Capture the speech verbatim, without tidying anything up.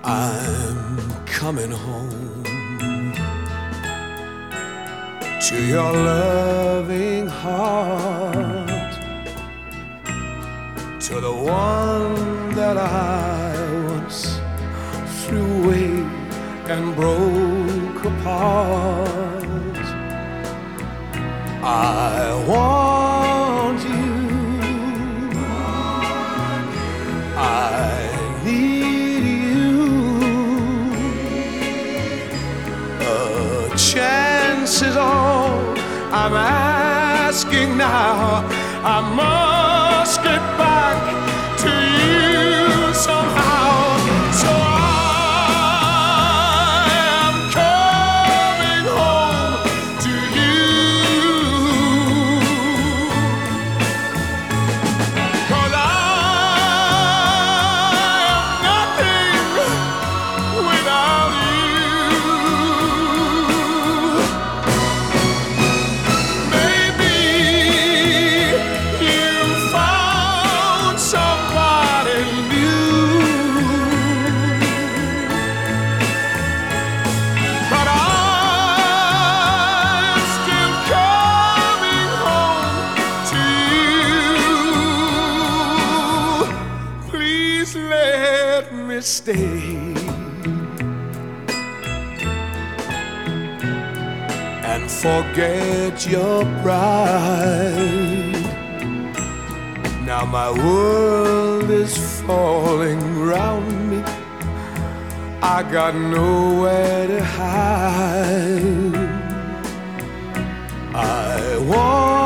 I'm coming home to your loving heart, to the one that I once threw away and broke apart. I want you, I need you. A chance is all I'm asking now. I must get back to you somehow. So I am coming home to you, 'cause I am nothing without you. Maybe you found somebody new, but I'm still coming home to you. Please let me stay and forget your pride. Now my world is falling round me. I got nowhere to hide. I want